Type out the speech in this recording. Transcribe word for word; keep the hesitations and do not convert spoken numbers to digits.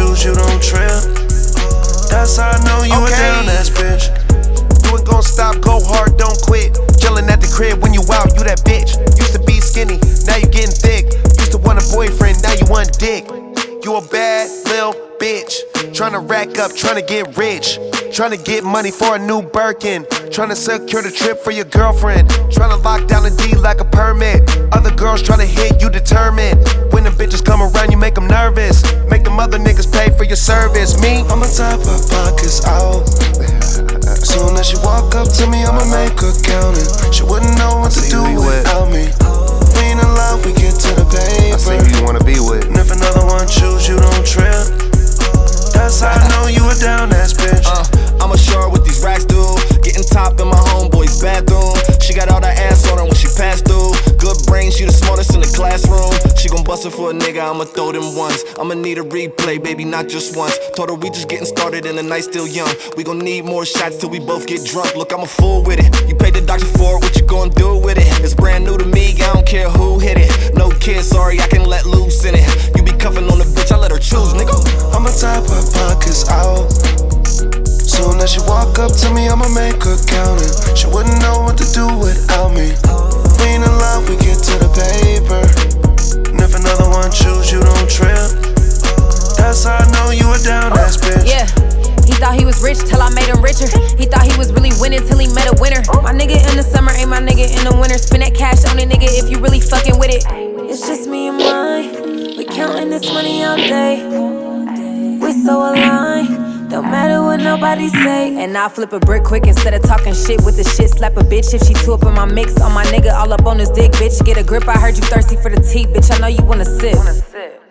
choose, you don't trip. That's how I know you okay. A down ass bitch. You ain't gon' stop, go hard, don't quit. Chillin' at the crib when you out, you that bitch. Used to be skinny, now you getting thick. Used to want a boyfriend, now you want dick. You a bad lil' bitch. Tryna rack up, tryna get rich. Tryna get money for a new Birkin. Tryna secure the trip for your girlfriend. Tryna lock down a D like a permit. Other girls tryna hit, you determined. When the bitches come around, you make them nervous. Make them other niggas pay for your service. Me, I'ma top her pockets out. Soon as she walk up to me, I'ma make her count it. She wouldn't know what to do without me. We ain't in love, we get to the paper. I see who you wanna be with. And if another one choose, you don't trip. That's how I know you a down ass bitch. Uh, I'm assured with these racks, dude. Getting top in my homeboy's bathroom. She got all that ass on her when she passed through. Good brain, she the smartest in the classroom. She gon' bust it for a nigga, I'ma throw them ones. I'ma need a replay, baby, not just once. Told her we just getting started and the night still young. We gon' need more shots till we both get drunk. Look, I'm a fool with it. You paid the doctor for it, what you gon' do with it? It's brand new to me, I don't care who hit it. No kid, sorry, I can let loose in it. You be cuffing on the bitch, I let her choose, nigga. I'ma top her pockets out. Soon as she walk up to me, I'ma make her count it. She wouldn't know what to do without me. We ain't in love, we get to the paper. And if another one choose, you don't trip. That's how I know you a down ass bitch. Yeah, he thought he was rich till I made him richer. He thought he was really winning till he met a winner. My nigga in the summer ain't my nigga in the winter. Spend that cash on it, nigga, if you really fucking with it. It's just me and mine. We counting this money all day. We so aligned, don't matter what nobody say. And I flip a brick quick instead of talking shit with the shit. Slap a bitch if she too up in my mix. On my nigga all up on his dick, bitch. Get a grip, I heard you thirsty for the tea, bitch. I know you wanna sip.